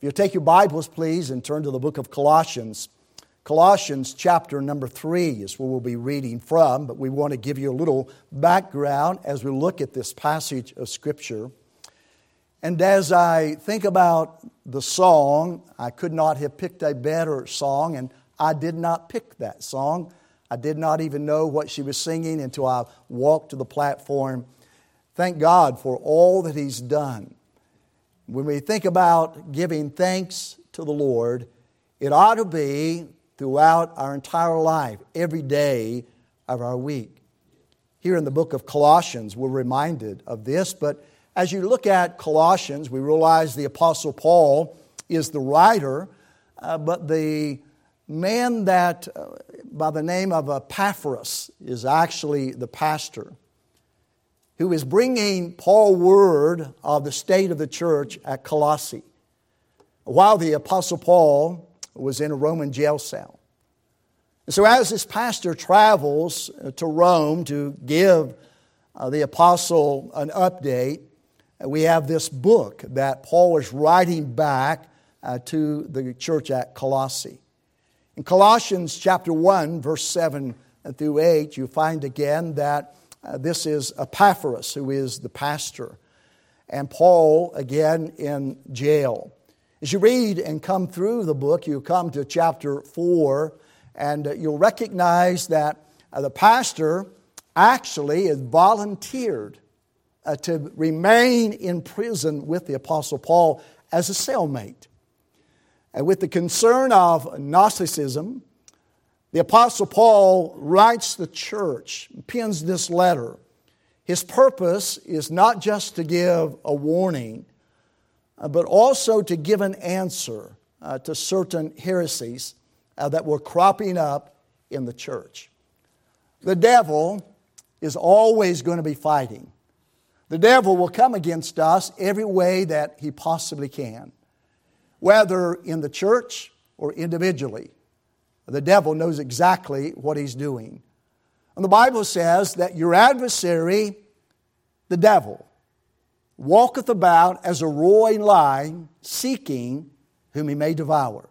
If you'll take your Bibles, please, and turn to the book of Colossians. Colossians chapter number 3 is where we'll be reading from, but we want to give you a little background as we look at this passage of Scripture. And as I think about the song, I could not have picked a better song, and I did not pick that song. I did not even know what she was singing until I walked to the platform. Thank God for all that He's done. When we think about giving thanks to the Lord, it ought to be throughout our entire life, every day of our week. Here in the book of Colossians, we're reminded of this, but as you look at Colossians, we realize the Apostle Paul is the writer, but the man that by the name of Epaphras is actually the pastor, who is bringing Paul word of the state of the church at Colossae, while the Apostle Paul was in a Roman jail cell. And so as this pastor travels to Rome to give the apostle an update, we have this book that Paul is writing back to the church at Colossae. In Colossians chapter 1, verse 7 through 8, you find again that this is Epaphras, who is the pastor, and Paul, again, in jail. As you read and come through the book, you come to chapter 4, and you'll recognize that the pastor actually has volunteered to remain in prison with the Apostle Paul as a cellmate. And with the concern of Gnosticism, the Apostle Paul writes the church, pens this letter. His purpose is not just to give a warning, but also to give an answer to certain heresies that were cropping up in the church. The devil is always going to be fighting. The devil will come against us every way that he possibly can, whether in the church or individually. The devil knows exactly what he's doing. And the Bible says that your adversary, the devil, walketh about as a roaring lion, seeking whom he may devour.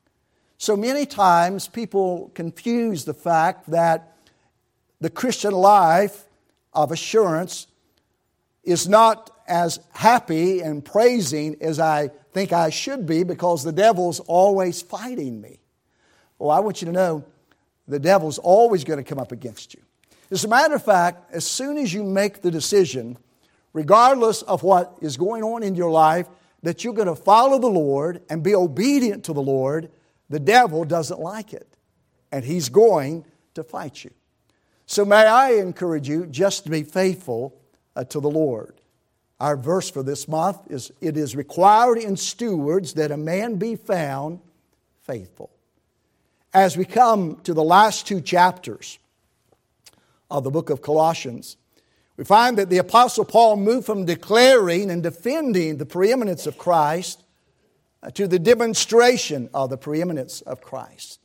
So many times people confuse the fact that the Christian life of assurance is not as happy and praising as I think I should be, because the devil's always fighting me. Well, I want you to know the devil's always going to come up against you. As a matter of fact, as soon as you make the decision, regardless of what is going on in your life, that you're going to follow the Lord and be obedient to the Lord, the devil doesn't like it. And he's going to fight you. So may I encourage you just to be faithful to the Lord. Our verse for this month is, "It is required in stewards that a man be found faithful." As we come to the last two chapters of the book of Colossians, we find that the Apostle Paul moved from declaring and defending the preeminence of Christ to the demonstration of the preeminence of Christ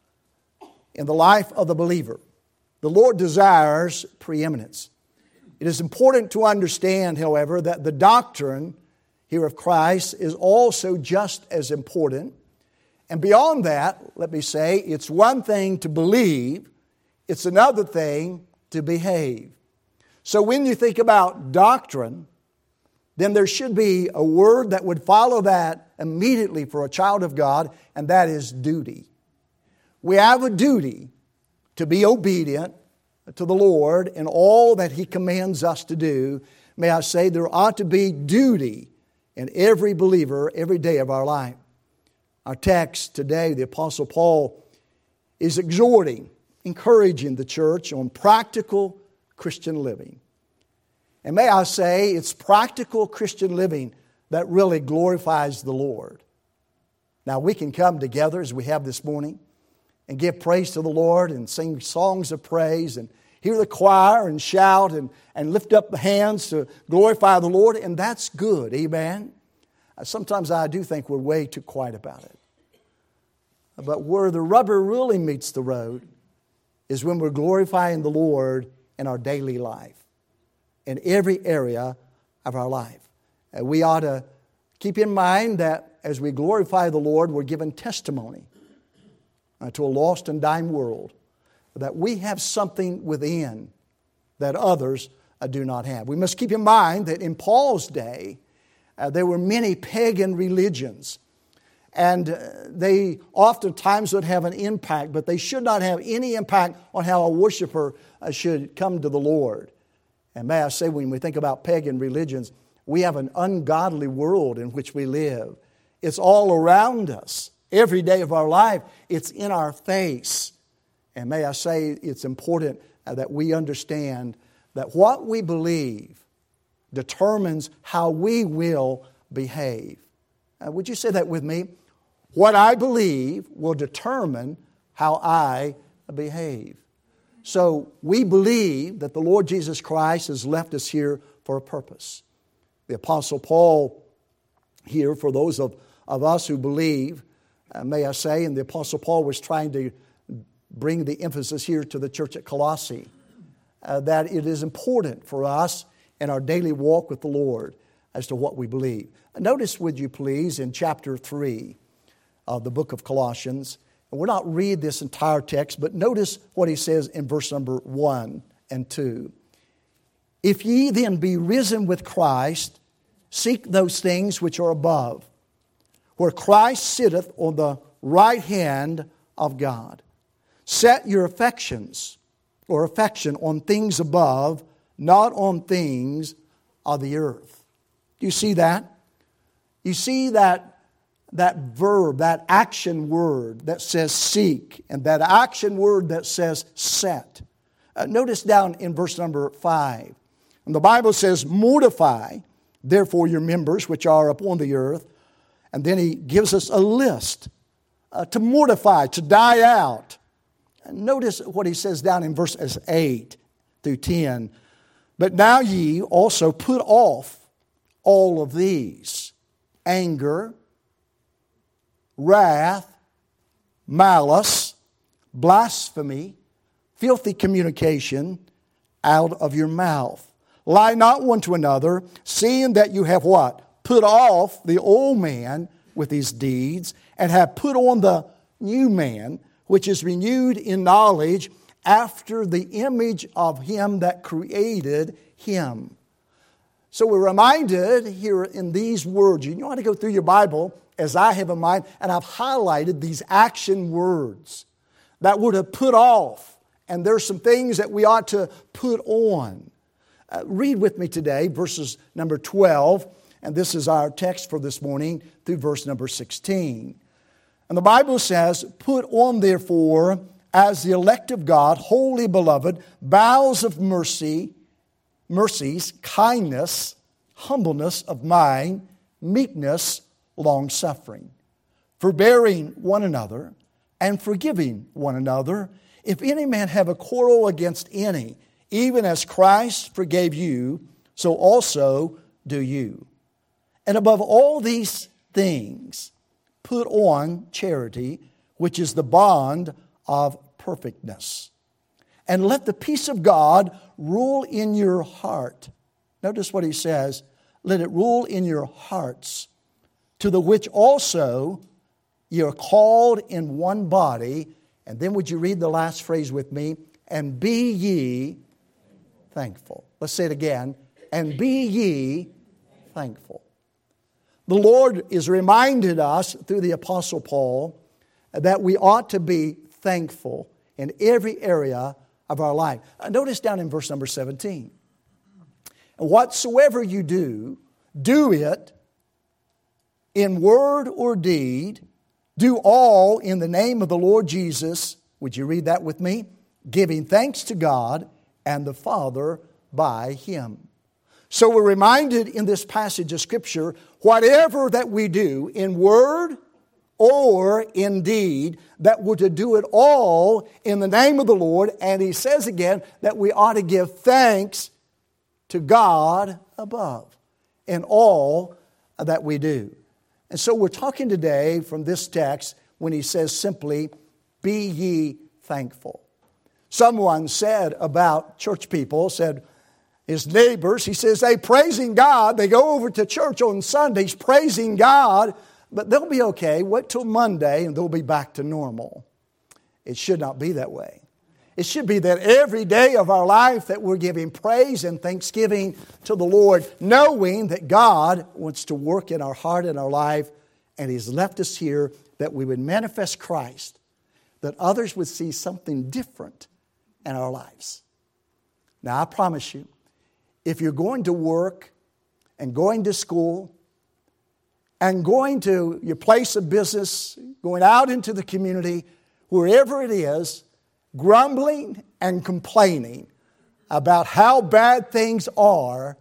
in the life of the believer. The Lord desires preeminence. It is important to understand, however, that the doctrine here of Christ is also just as important. And beyond that, let me say, it's one thing to believe, it's another thing to behave. So when you think about doctrine, then there should be a word that would follow that immediately for a child of God, and that is duty. We have a duty to be obedient to the Lord in all that He commands us to do. May I say, there ought to be duty in every believer every day of our life. Our text today, the Apostle Paul is exhorting, encouraging the church on practical Christian living. And may I say, it's practical Christian living that really glorifies the Lord. Now, we can come together as we have this morning and give praise to the Lord and sing songs of praise and hear the choir and shout and lift up the hands to glorify the Lord, and that's good, amen? Sometimes I do think we're way too quiet about it. But where the rubber really meets the road is when we're glorifying the Lord in our daily life, in every area of our life. We ought to keep in mind that as we glorify the Lord, we're given testimony to a lost and dying world, that we have something within that others do not have. We must keep in mind that in Paul's day, there were many pagan religions, and they oftentimes would have an impact, but they should not have any impact on how a worshiper should come to the Lord. And may I say, when we think about pagan religions, we have an ungodly world in which we live. It's all around us. Every day of our life, it's in our face. And may I say, it's important that we understand that what we believe determines how we will behave. Would you say that with me? What I believe will determine how I behave. So we believe that the Lord Jesus Christ has left us here for a purpose. The Apostle Paul here, for those of us who believe, may I say, and the Apostle Paul was trying to bring the emphasis here to the church at Colossae, that it is important for us in our daily walk with the Lord as to what we believe. Notice, would you please, in chapter 3 of the book of Colossians, and we'll not read this entire text, but notice what he says in verse number 1 and 2. If ye then be risen with Christ, seek those things which are above, where Christ sitteth on the right hand of God. Set your affection on things above, not on things of the earth. Do you see that? You see that verb, that action word that says seek, and that action word that says set. Notice down in verse number 5. And the Bible says, mortify, therefore, your members which are upon the earth. And then he gives us a list to mortify, to die out. And notice what he says down in verses 8 through 10. But now ye also put off all of these: anger, wrath, malice, blasphemy, filthy communication out of your mouth. Lie not one to another, seeing that you have what? Put off the old man with his deeds, and have put on the new man, which is renewed in knowledge after the image of him that created him. So we're reminded here in these words. You want to go through your Bible, as I have in mind, and I've highlighted these action words that would have put off. And there's some things that we ought to put on. Read with me today verses number 12, and this is our text for this morning, through verse number 16. And the Bible says, put on therefore, as the elect of God, wholly beloved, bowels of mercies, kindness, humbleness of mind, meekness, long-suffering, forbearing one another, and forgiving one another. If any man have a quarrel against any, even as Christ forgave you, so also do you. And above all these things, put on charity, which is the bond of perfectness. And let the peace of God rule in your heart. Notice what he says. Let it rule in your hearts, to the which also ye are called in one body. And then would you read the last phrase with me? And be ye thankful. Let's say it again. And be ye thankful. The Lord is reminded us through the Apostle Paul that we ought to be thankful in every area of our life. Notice down in verse number 17. And whatsoever you do, do it in word or deed. Do all in the name of the Lord Jesus. Would you read that with me? Giving thanks to God and the Father by Him. So we're reminded in this passage of Scripture, whatever that we do in word or in deed, that we're to do it all in the name of the Lord. And he says again that we ought to give thanks to God above in all that we do. And so we're talking today from this text when he says simply, be ye thankful. Someone said about church people, said his neighbors, he says they praising God, they go over to church on Sundays praising God, but they'll be okay. Wait till Monday and they'll be back to normal. It should not be that way. It should be that every day of our life that we're giving praise and thanksgiving to the Lord, knowing that God wants to work in our heart and our life, and He's left us here that we would manifest Christ, that others would see something different in our lives. Now, I promise you, if you're going to work and going to school and going to your place of business, going out into the community, wherever it is, grumbling and complaining about how bad things are,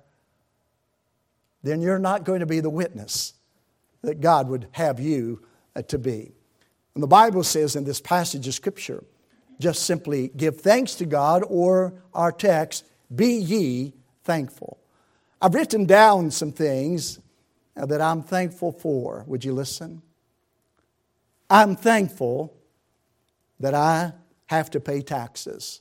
then you're not going to be the witness that God would have you to be. And the Bible says in this passage of Scripture, just simply give thanks to God, or our text, be ye thankful. I've written down some things that I'm thankful for. Would you listen? I'm thankful that I have to pay taxes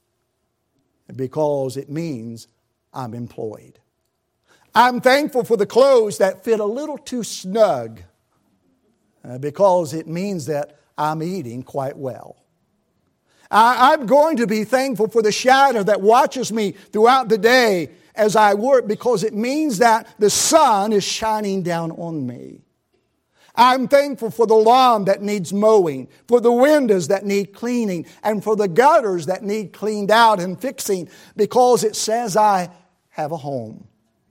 because it means I'm employed. I'm thankful for the clothes that fit a little too snug because it means that I'm eating quite well. I'm going to be thankful for the shadow that watches me throughout the day as I work because it means that the sun is shining down on me. I'm thankful for the lawn that needs mowing, for the windows that need cleaning, and for the gutters that need cleaned out and fixing because it says I have a home.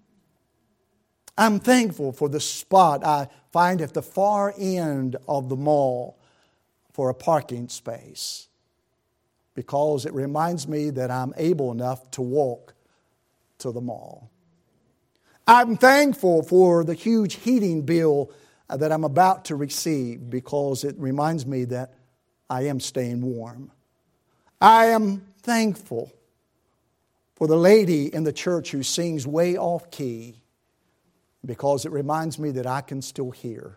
I'm thankful for the spot I find at the far end of the mall for a parking space because it reminds me that I'm able enough to walk to the mall. I'm thankful for the huge heating bill that I'm about to receive because it reminds me that I am staying warm. I am thankful for the lady in the church who sings way off key because it reminds me that I can still hear.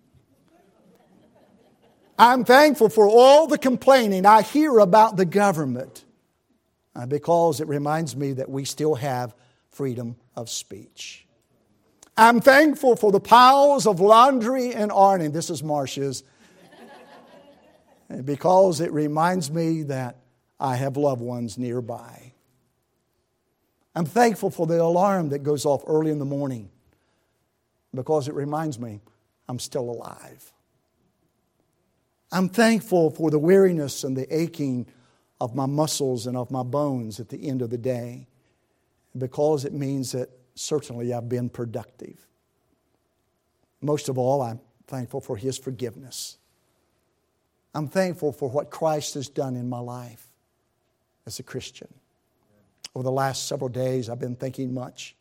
I'm thankful for all the complaining I hear about the government because it reminds me that we still have freedom of speech. I'm thankful for the piles of laundry and ironing. This is Marcia's. Because it reminds me that I have loved ones nearby. I'm thankful for the alarm that goes off early in the morning because it reminds me I'm still alive. I'm thankful for the weariness and the aching of my muscles and of my bones at the end of the day because it means that certainly I've been productive. Most of all, I'm thankful for His forgiveness. I'm thankful for what Christ has done in my life as a Christian. Over the last several days, I've been thinking much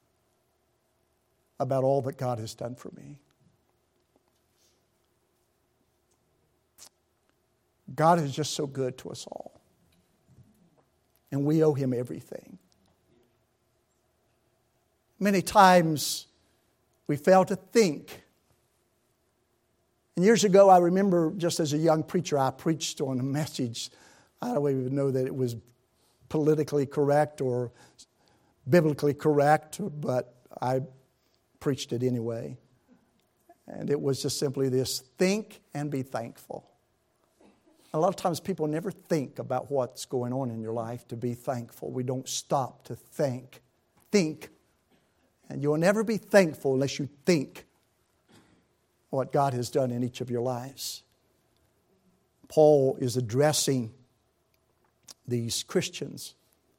about all that God has done for me. God is just so good to us all. And we owe Him everything. Many times we fail to think. And years ago, I remember just as a young preacher, I preached on a message. I don't even know that it was politically correct or biblically correct, but I preached it anyway. And it was just simply this: think and be thankful. A lot of times people never think about what's going on in your life to be thankful. We don't stop to think. Think. And you'll never be thankful unless you think what God has done in each of your lives. Paul is addressing these Christians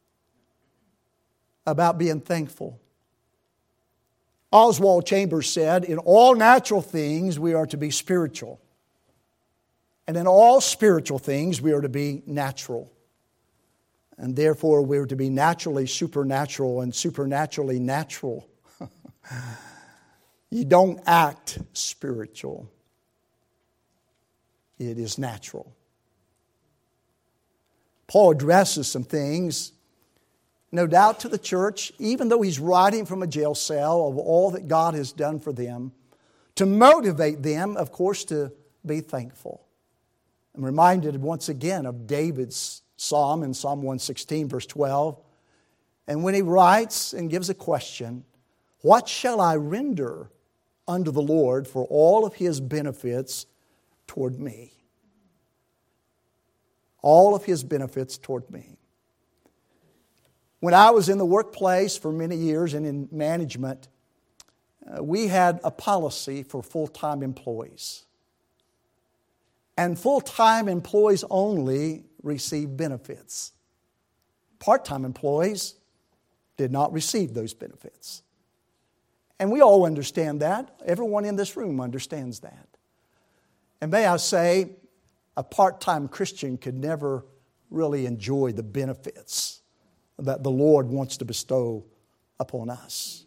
about being thankful. Oswald Chambers said, in all natural things we are to be spiritual. And in all spiritual things we are to be natural. And therefore we are to be naturally supernatural and supernaturally natural. You don't act spiritual. It is natural. Paul addresses some things, no doubt to the church, even though he's writing from a jail cell, of all that God has done for them, to motivate them, of course, to be thankful. I'm reminded once again of David's psalm in Psalm 116, verse 12. And when he writes and gives a question, what shall I render unto the Lord for all of His benefits toward me. All of His benefits toward me. When I was in the workplace for many years and in management, we had a policy for full-time employees. And full-time employees only receive benefits. Part-time employees did not receive those benefits. And we all understand that. Everyone in this room understands that. And may I say, a part-time Christian could never really enjoy the benefits that the Lord wants to bestow upon us.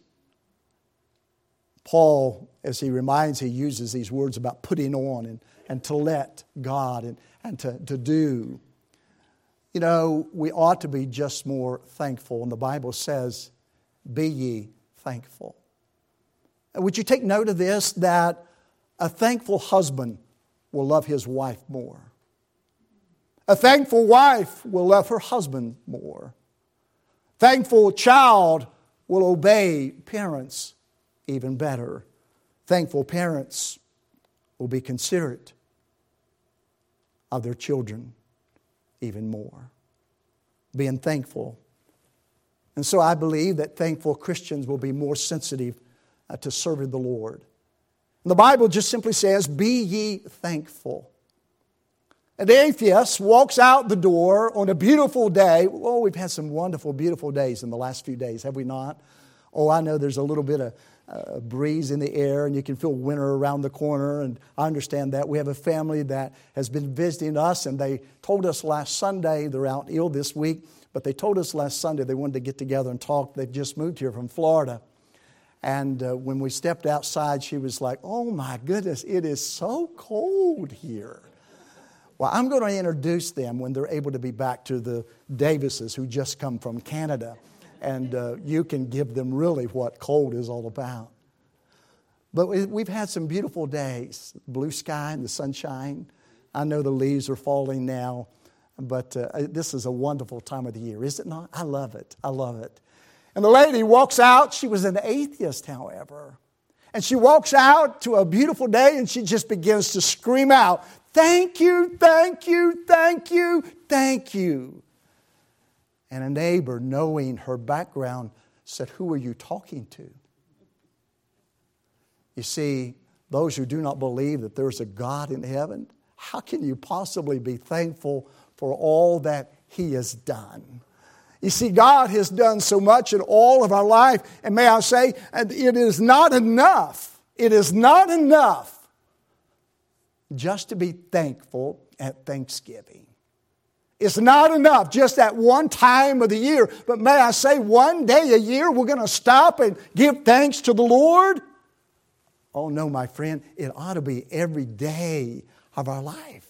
Paul, as he uses these words about putting on and to let God and to do. You know, we ought to be just more thankful. And the Bible says, be ye thankful. And would you take note of this, that a thankful husband will love his wife more. A thankful wife will love her husband more. Thankful child will obey parents even better. Thankful parents will be considerate of their children even more. Being thankful. And so I believe that thankful Christians will be more sensitive to serving the Lord. And the Bible just simply says, be ye thankful. And the atheist walks out the door on a beautiful day. Oh, we've had some wonderful, beautiful days in the last few days, have we not? Oh, I know there's a little bit of breeze in the air and you can feel winter around the corner, and I understand that. We have a family that has been visiting us, and they told us last Sunday, they're out ill this week, but they told us last Sunday they wanted to get together and talk. They've just moved here from Florida. And when we stepped outside, she was like, oh my goodness, it is so cold here. Well, I'm going to introduce them when they're able to be back to the Davises who just come from Canada. And you can give them really what cold is all about. But we've had some beautiful days. Blue sky and the sunshine. I know the leaves are falling now. But this is a wonderful time of the year, is it not? I love it. I love it. And the lady walks out. She was an atheist, however. And she walks out to a beautiful day and she just begins to scream out, thank you, thank you, thank you, thank you. And a neighbor, knowing her background, said, who are you talking to? You see, those who do not believe that there's a God in heaven, how can you possibly be thankful for all that He has done? You see, God has done so much in all of our life. And may I say, it is not enough. It is not enough just to be thankful at Thanksgiving. It's not enough just at one time of the year. But may I say, one day a year we're going to stop and give thanks to the Lord? Oh no, my friend, it ought to be every day of our life.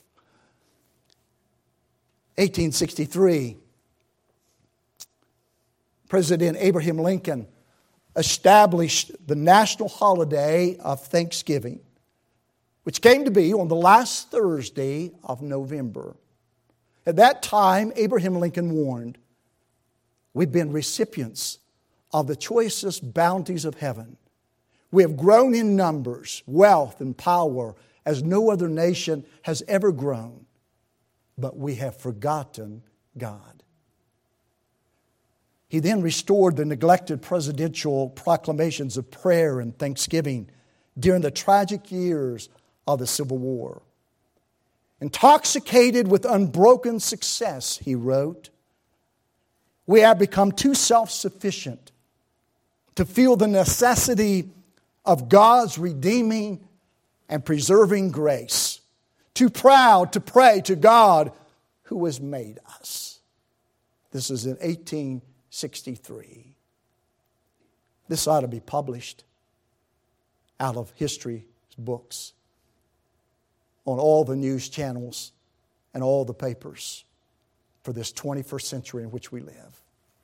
1863, President Abraham Lincoln established the national holiday of Thanksgiving, which came to be on the last Thursday of November. At that time, Abraham Lincoln warned, we've been recipients of the choicest bounties of heaven. We have grown in numbers, wealth, and power as no other nation has ever grown. But we have forgotten God. He then restored the neglected presidential proclamations of prayer and thanksgiving during the tragic years of the Civil War. Intoxicated with unbroken success, he wrote, we have become too self-sufficient to feel the necessity of God's redeeming and preserving grace. Too proud to pray to God who has made us. This is in 1863. This ought to be published out of history books on all the news channels and all the papers for this 21st century in which we live.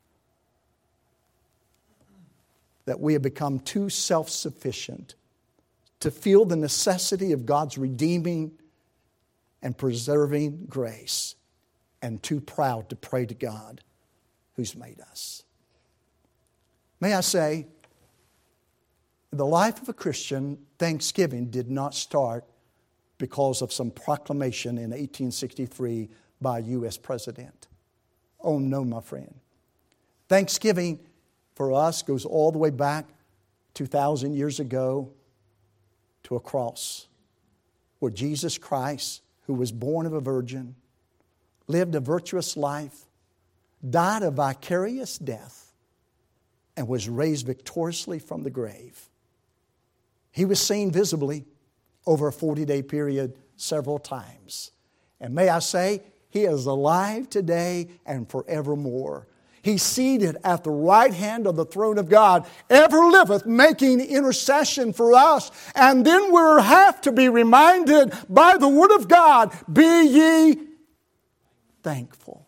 That we have become too self-sufficient to feel the necessity of God's redeeming and preserving grace, and too proud to pray to God who's made us. May I say, The life of a Christian, Thanksgiving did not start because of some proclamation in 1863 by a U.S. president. Oh no, my friend. Thanksgiving for us goes all the way back 2,000 years ago to a cross where Jesus Christ, who was born of a virgin, lived a virtuous life, died a vicarious death, and was raised victoriously from the grave. He was seen visibly over a 40-day period several times. And may I say, He is alive today and forevermore. He's seated at the right hand of the throne of God, ever liveth, making intercession for us. And then we have to be reminded by the Word of God, be ye thankful.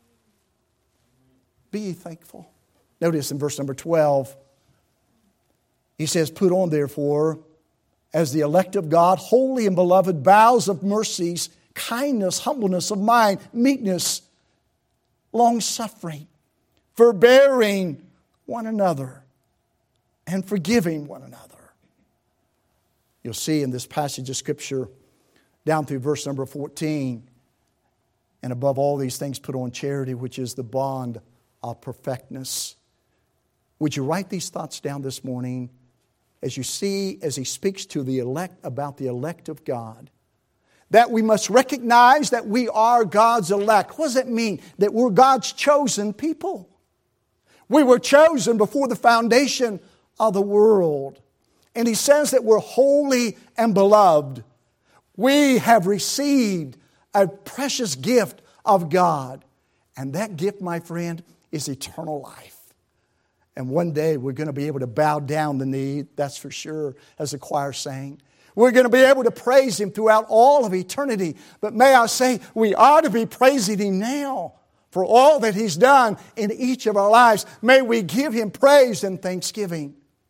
Be ye thankful. Notice in verse number 12, he says, put on therefore, as the elect of God, holy and beloved, bowels of mercies, kindness, humbleness of mind, meekness, long-suffering, forbearing one another, and forgiving one another. You'll see in this passage of Scripture, down through verse number 14, and above all these things put on charity, which is the bond of perfectness. Would you write these thoughts down this morning as you see, as he speaks to the elect, about the elect of God? That we must recognize that we are God's elect. What does it mean? That we're God's chosen people. We were chosen before the foundation of the world. And he says that we're holy and beloved. We have received a precious gift of God. And that gift, my friend, is eternal life. And one day we're going to be able to bow down the knee, that's for sure, as the choir sang. We're going to be able to praise Him throughout all of eternity. But may I say, we ought to be praising Him now for all that He's done in each of our lives. May we give Him praise and thanksgiving.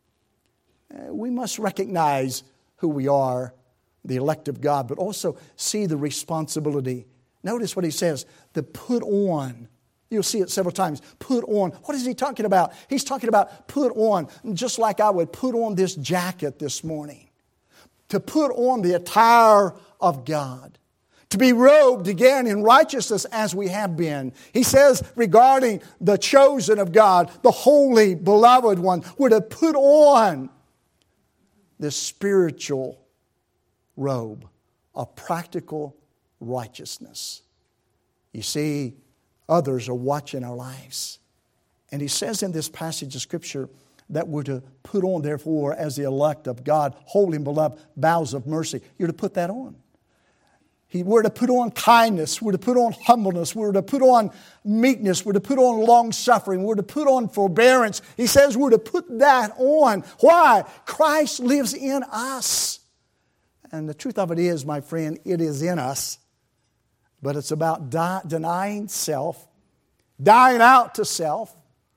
We must recognize who we are, the elect of God, but also see the responsibility. Notice what he says, the put on. You'll see it several times. Put on. What is he talking about? He's talking about put on, just like I would put on this jacket this morning. To put on the attire of God. To be robed again in righteousness as we have been. He says regarding the chosen of God, the holy, beloved one, we're to put on this spiritual robe of practical righteousness. You see, others are watching our lives. And he says in this passage of Scripture that we're to put on, therefore, as the elect of God, holy and beloved, bowels of mercy. You're to put that on. We're to put on kindness. We're to put on humbleness. We're to put on meekness. We're to put on long-suffering. We're to put on forbearance. He says we're to put that on. Why? Christ lives in us. And the truth of it is, my friend, it is in us. But it's about denying self, dying out to self,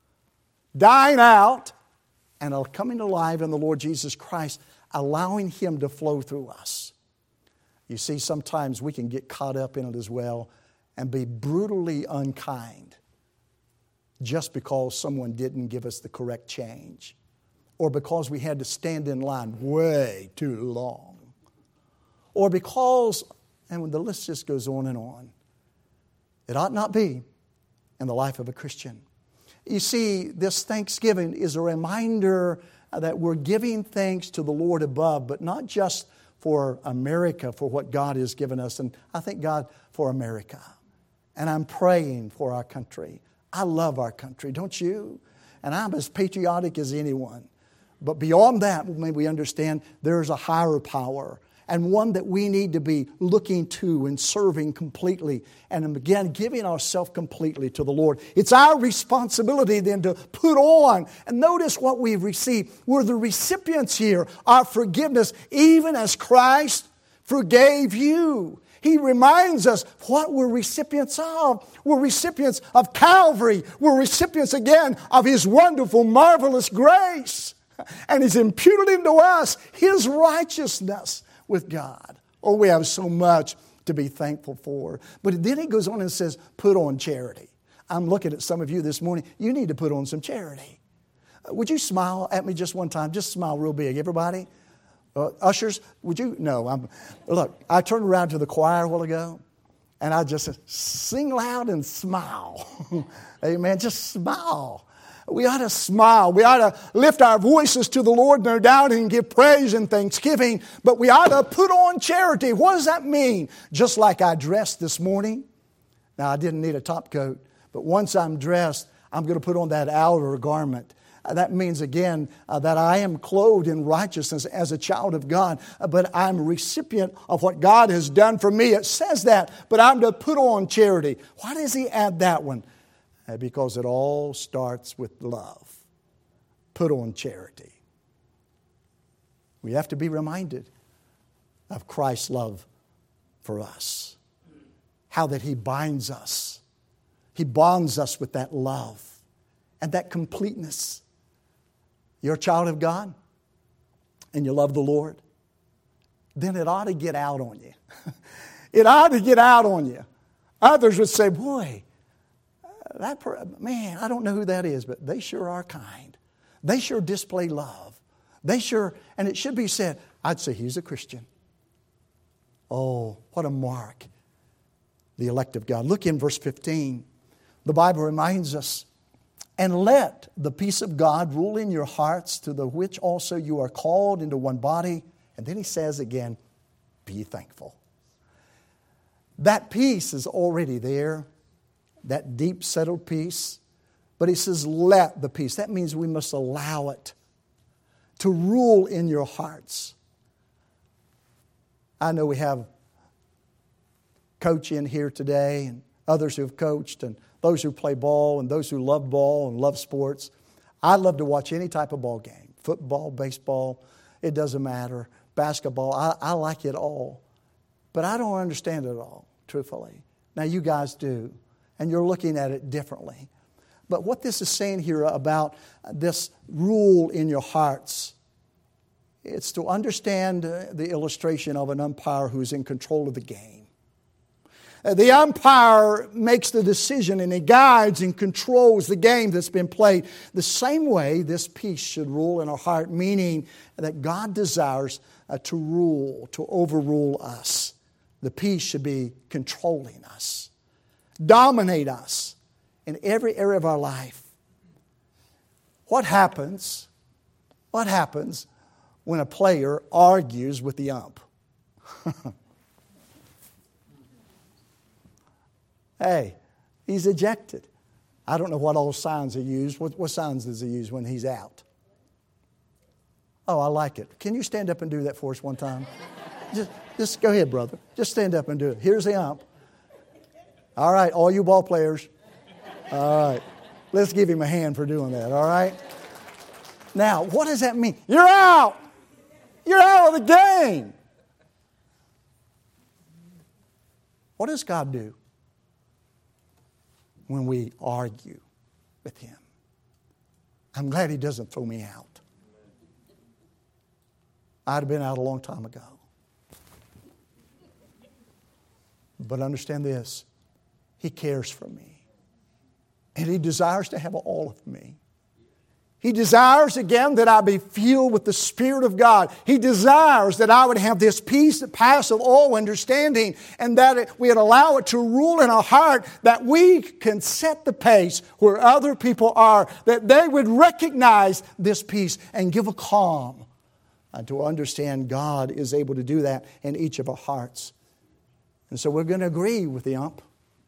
dying out, and coming alive in the Lord Jesus Christ, allowing Him to flow through us. You see, sometimes we can get caught up in it as well and be brutally unkind just because someone didn't give us the correct change or because we had to stand in line way too long or because, and the list just goes on and on. It ought not be in the life of a Christian. You see, this Thanksgiving is a reminder that we're giving thanks to the Lord above, but not just for America, for what God has given us. And I thank God for America. And I'm praying for our country. I love our country, don't you? And I'm as patriotic as anyone. But beyond that, may we understand there's a higher power and one that we need to be looking to and serving completely. And again, giving ourselves completely to the Lord. It's our responsibility then to put on. And notice what we've received. We're the recipients here of forgiveness, even as Christ forgave you. He reminds us what we're recipients of. We're recipients of Calvary. We're recipients again of His wonderful, marvelous grace. And He's imputed into us His righteousness with God. Oh, we have so much to be thankful for. But then he goes on and says, put on charity. I'm looking at some of you this morning. You need to put on some charity. Would you smile at me just one time? Just smile real big. Everybody? Ushers, would you? No. Look, I turned around to the choir a while ago, and I just said, sing loud and smile. Amen. Just smile. We ought to smile. We ought to lift our voices to the Lord, no doubt, and give praise and thanksgiving. But we ought to put on charity. What does that mean? Just like I dressed this morning. Now, I didn't need a top coat, but once I'm dressed, I'm going to put on that outer garment. That means, again, that I am clothed in righteousness as a child of God, but I'm a recipient of what God has done for me. It says that, but I'm to put on charity. Why does he add that one? Because it all starts with love. Put on charity. We have to be reminded of Christ's love for us. How that he binds us. He bonds us with that love and that completeness. You're a child of God and you love the Lord, then it ought to get out on you. It ought to get out on you. Others would say, boy, man, I don't know who that is, but they sure are kind. They sure display love. And it should be said, I'd say he's a Christian. Oh, what a mark. The elect of God. Look in verse 15. The Bible reminds us, and let the peace of God rule in your hearts, to the which also you are called into one body. And then he says again, be thankful. That peace is already there, that deep settled peace. But he says, let the peace. That means we must allow it to rule in your hearts. I know we have coach in here today, and others who have coached, and those who play ball, and those who love ball and love sports. I love to watch any type of ball game. Football, baseball, it doesn't matter. Basketball, I like it all. But I don't understand it all, truthfully. Now you guys do, and you're looking at it differently. But what this is saying here about this rule in your hearts, it's to understand the illustration of an umpire who's in control of the game. The umpire makes the decision and he guides and controls the game that's been played. The same way this peace should rule in our heart, meaning that God desires to rule, to overrule us. The peace should be controlling us, dominate us in every area of our life. What happens when a player argues with the ump? Hey, he's ejected. I don't know what all signs are used. What signs does he use when he's out? Oh, I like it. Can you stand up and do that for us one time? Just go ahead, brother. Just stand up and do it. Here's the ump. All right, all you ball players. All right. Let's give him a hand for doing that, all right? Now, what does that mean? You're out. You're out of the game. What does God do when we argue with him? I'm glad he doesn't throw me out. I'd have been out a long time ago. But understand this, he cares for me. And he desires to have all of me. He desires, again, that I be filled with the Spirit of God. He desires that I would have this peace that passeth all understanding, and that we would allow it to rule in our heart, that we can set the pace where other people are, that they would recognize this peace and give a calm. And to understand God is able to do that in each of our hearts. And so we're going to agree with the ump,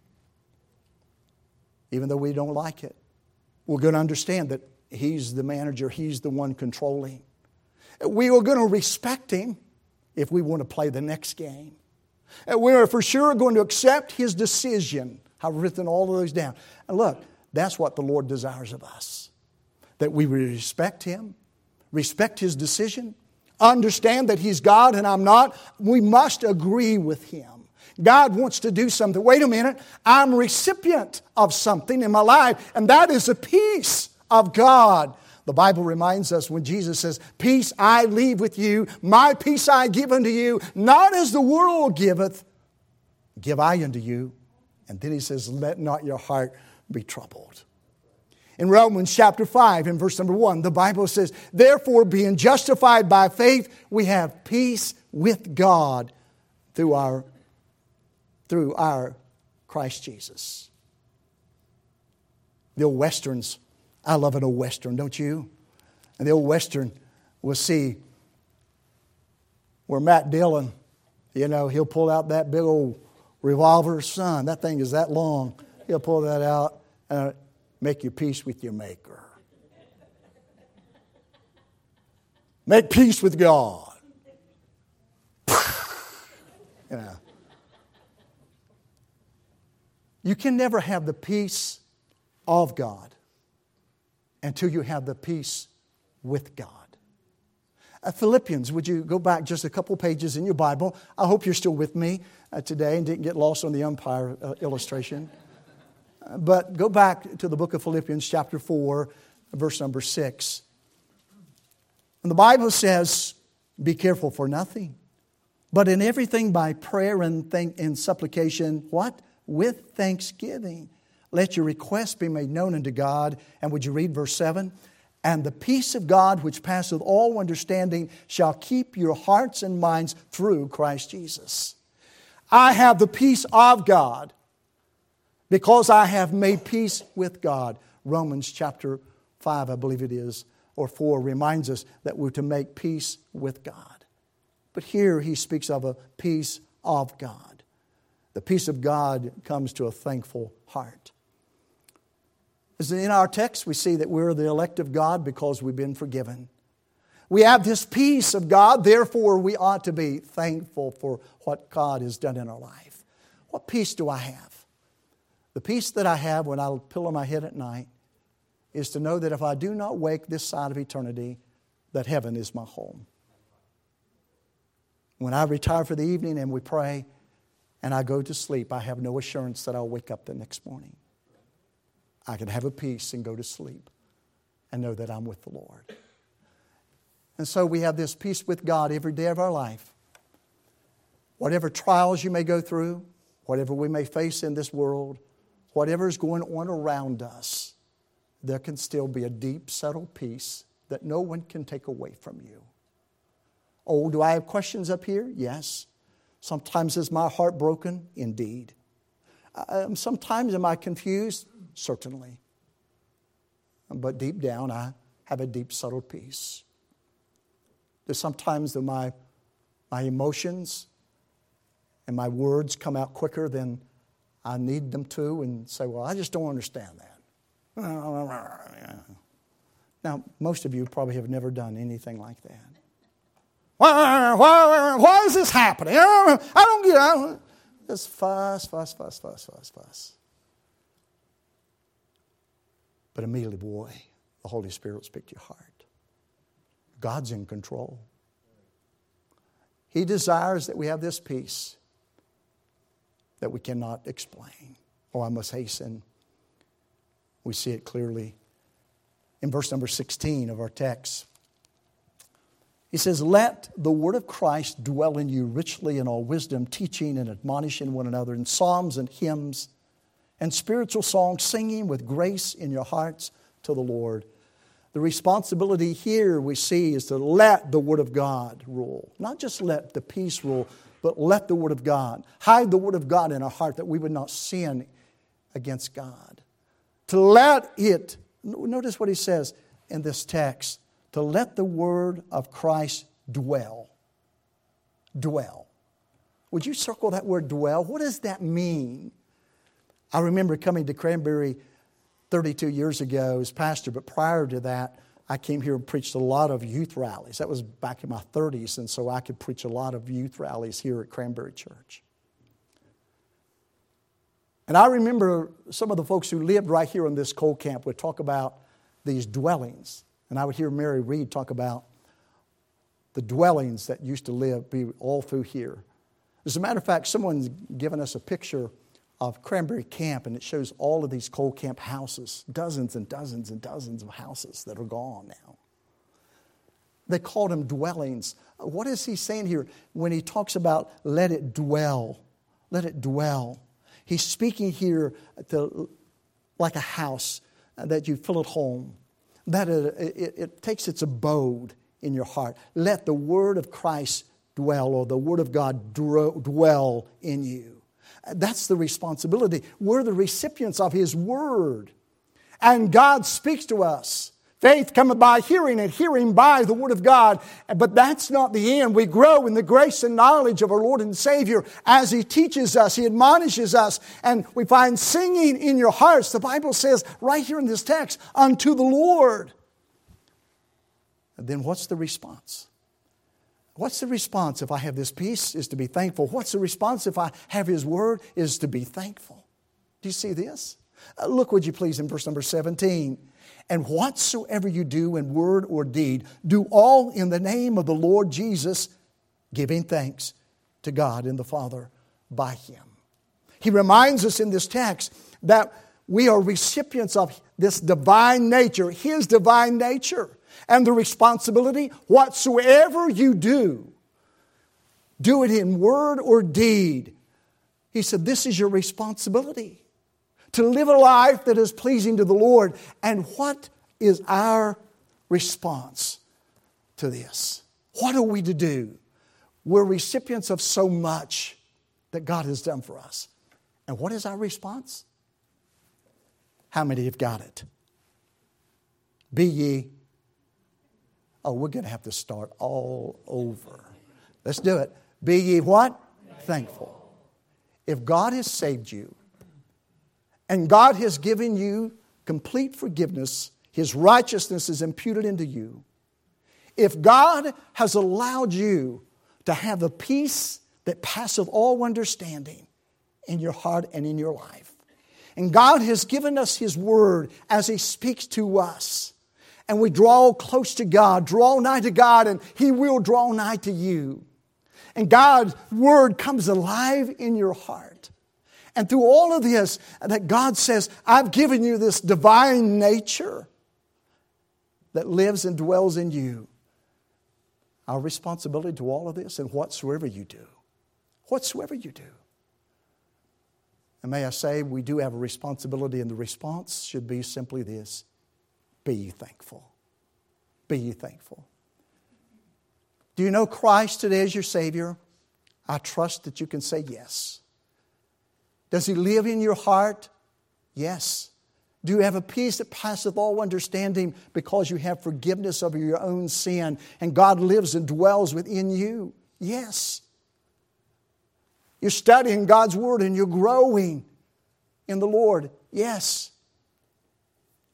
even though we don't like it. We're going to understand that he's the manager. He's the one controlling. We are going to respect him if we want to play the next game. We are for sure going to accept his decision. I've written all of those down. And look, that's what the Lord desires of us. That we respect him, respect his decision, understand that he's God and I'm not. We must agree with him. God wants to do something. Wait a minute. I'm a recipient of something in my life, and that is the peace of God. The Bible reminds us when Jesus says, peace I leave with you, my peace I give unto you, not as the world giveth, give I unto you. And then he says, let not your heart be troubled. In Romans chapter 5, in verse number 1, the Bible says, therefore, being justified by faith, we have peace with God through our Christ Jesus. The old Westerns, I love an old Western, don't you? And the old Western will see where Matt Dillon, he'll pull out that big old revolver. Son, that thing is that long. He'll pull that out and make your peace with your Maker. Make peace with God. You can never have the peace of God until you have the peace with God. Philippians, would you go back just a couple pages in your Bible? I hope you're still with me today and didn't get lost on the umpire illustration. But go back to the book of Philippians chapter 4, verse number 6. And the Bible says, be careful for nothing, but in everything by prayer and supplication, what? With thanksgiving. Let your requests be made known unto God. And would you read verse 7? And the peace of God, which passeth all understanding, shall keep your hearts and minds through Christ Jesus. I have the peace of God because I have made peace with God. Romans chapter 5, I believe it is, or 4, reminds us that we're to make peace with God. But here he speaks of a peace of God. The peace of God comes to a thankful heart. As in our text, we see that we're the elect of God because we've been forgiven. We have this peace of God, therefore we ought to be thankful for what God has done in our life. What peace do I have? The peace that I have when I pillow my head at night is to know that if I do not wake this side of eternity, that heaven is my home. When I retire for the evening and we pray and I go to sleep, I have no assurance that I'll wake up the next morning. I can have a peace and go to sleep and know that I'm with the Lord. And so we have this peace with God every day of our life. Whatever trials you may go through, whatever we may face in this world, whatever is going on around us, there can still be a deep, settled peace that no one can take away from you. Oh, do I have questions up here? Yes. Sometimes is my heart broken? Indeed. Sometimes am I confused? Certainly. But deep down, I have a deep, settled peace. There's sometimes that my emotions and my words come out quicker than I need them to and say, well, I just don't understand that. Now, most of you probably have never done anything like that. Why is this happening? I don't get it. Just fuss. But immediately, boy, the Holy Spirit will speak to your heart. God's in control. He desires that we have this peace that we cannot explain. Oh, I must hasten. We see it clearly in verse number 16 of our text. He says, let the word of Christ dwell in you richly in all wisdom, teaching and admonishing one another in psalms and hymns and spiritual songs, singing with grace in your hearts to the Lord. The responsibility here we see is to let the Word of God rule. Not just let the peace rule, but let the Word of God. Hide the Word of God in our heart that we would not sin against God. To let it, notice what he says in this text, to let the Word of Christ dwell. Dwell. Would you circle that word dwell? What does that mean? I remember coming to Cranberry 32 years ago as pastor, but prior to that, I came here and preached a lot of youth rallies. That was back in my 30s, and so I could preach a lot of youth rallies here at Cranberry Church. And I remember some of the folks who lived right here in this coal camp would talk about these dwellings. And I would hear Mary Reed talk about the dwellings that used to be all through here. As a matter of fact, someone's given us a picture of Cranberry Camp, and it shows all of these coal camp houses, dozens and dozens and dozens of houses that are gone now. They called them dwellings. What is he saying here when he talks about let it dwell? Let it dwell. He's speaking here like a house. that you feel at home, that it takes its abode in your heart. Let the Word of Christ dwell, or the Word of God dwell in you. That's the responsibility. We're the recipients of His Word. And God speaks to us. Faith cometh by hearing, and hearing by the Word of God. But that's not the end. We grow in the grace and knowledge of our Lord and Savior as He teaches us, He admonishes us, and we find singing in your hearts. The Bible says right here in this text, unto the Lord. And then what's the response? What's the response if I have this peace? Is to be thankful. What's the response if I have His Word? Is to be thankful. Do you see this? Look, would you please, in verse number 17. And whatsoever you do in word or deed, do all in the name of the Lord Jesus, giving thanks to God and the Father by Him. He reminds us in this text that we are recipients of this divine nature, His divine nature. And the responsibility, whatsoever you do it in word or deed. He said, this is your responsibility. To live a life that is pleasing to the Lord. And what is our response to this? What are we to do? We're recipients of so much that God has done for us. And what is our response? How many have got it? Be ye. Oh, we're going to have to start all over. Let's do it. Be ye what? Thankful. If God has saved you, and God has given you complete forgiveness, His righteousness is imputed into you. If God has allowed you to have the peace that passeth all understanding in your heart and in your life, and God has given us His Word as He speaks to us, and we draw close to God, draw nigh to God, and He will draw nigh to you. And God's Word comes alive in your heart. And through all of this, that God says, I've given you this divine nature that lives and dwells in you. Our responsibility to all of this, and whatsoever you do. Whatsoever you do. And may I say, we do have a responsibility, and the response should be simply this. Be ye thankful. Be ye thankful. Do you know Christ today as your Savior? I trust that you can say yes. Does He live in your heart? Yes. Do you have a peace that passeth all understanding because you have forgiveness of your own sin and God lives and dwells within you? Yes. You're studying God's Word and you're growing in the Lord? Yes.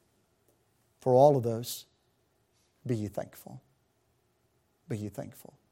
For all of those, be ye thankful. Be ye thankful.